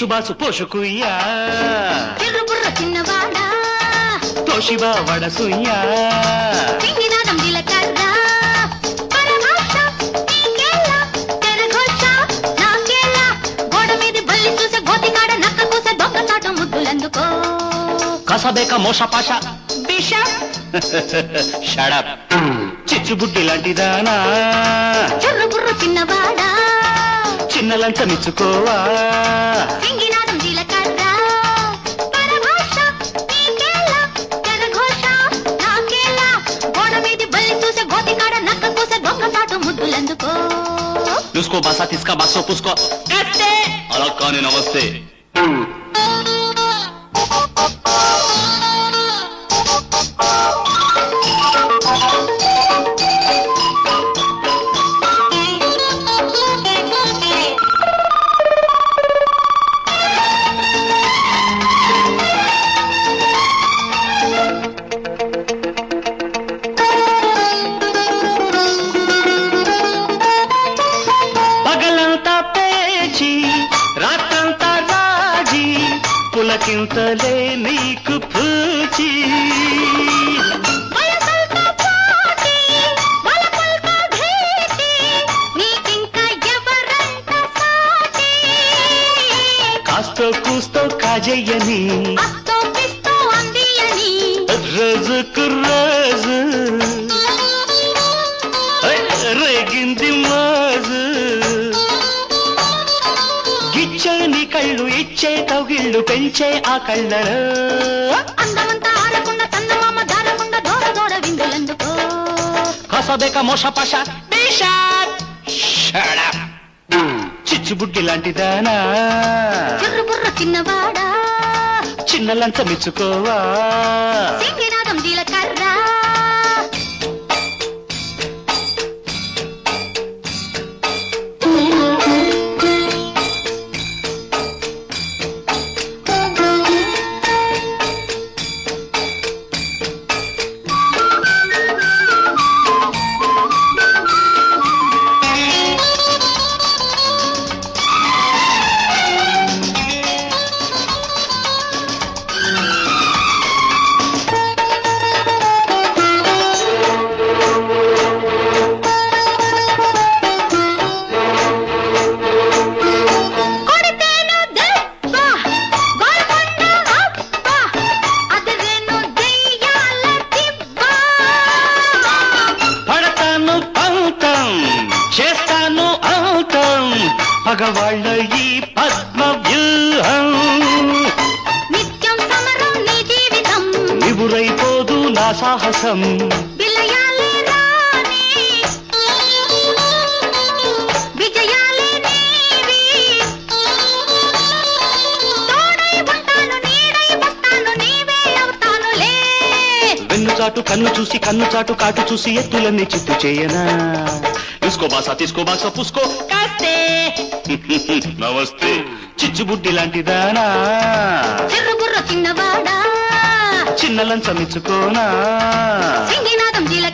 పీచుబాసు పోషకుయ్యా చిర్రుబుర్ర చిన్నవాడా Toshiba వడసుయ్యా సింగినాదం జిలకర్ర పరభాష నీకేలా తెరఘోష నాకేలా గోడ మీద బల్లి చూసే గోతికాడ నక్క కూసే దొంగచాటు ముద్దులందుకో కసబేక మోషపాష బిషప్ షడప్ చిచ్చుబుడ్డి లాంటిదానా చిర్రుబుర్ర చిన్నవాడా చిన్న లంచమిచ్చుకోవా సింగినాదం జిలకర్ర పరభాష నీకేలా తెరఘోష నాకేలా గోడ మీద బల్లి చూసే గోతికాడ నక్క కూసే దొంగచాటు ముద్దులందుకో చూసుకో బాసా తీసుకా బాసో పూసుకో అలా కానీ నమస్తే పగలంతా పేచి రాత్రంతా రాజీ పులకింతలే నీకు పూచి వయసంతా పోటీ వలపుల్తా భీతి నీకింకా ఎవరంట సాటి కాస్తో కూస్తో కాజయ్యని అస్తో పిస్తో అందియని రోజుకు రోజు రేగింది మోజు గిచ్చే నీ కళ్ళు ఇచ్చే కౌగిళ్ళు పెంచే ఆ కళ్ళలో అందమంతా ఆడకుండా చందమామ దారకుండా దూర దూర విందులందుకో కసబేక మోషపాష చిచ్చుబుడ్డి లాంటిదానా చిర్రుబుర్ర చిన్నవాడా చిన్న లంచమిచ్చుకోవా సింగినాదం జీలకర్ర కొడితేను దెబ్బ గోల్కొండ అబ్బ అదరేను దెయ్యాల దిబ్బ పడతాను పంతం చేస్తాను అంతం పగవాళ్ళ ఈ పద్మ వ్యూహం నిత్యం సమరం నీ జీవితం నివురైపోదు నా సాహసం విలయాలే రాని విజయాలే నీవి తోడై ఉంటాను నీడై వస్తాను నీవే అవుతానులే వెన్నుచాటు కన్ను చూసి కన్ను చాటు కాటు చూసి ఎత్తులన్నీ చిత్తు చేయనా తీసుకో బాసా పూసుకో కాస్తే నమస్తే చిచ్చుబుడ్డి లాంటిదానా చిర్రుబుర్ర చిన్నవాడా చిన్న లంచమిచ్చుకోనా సింగినాదం జీలకర్ర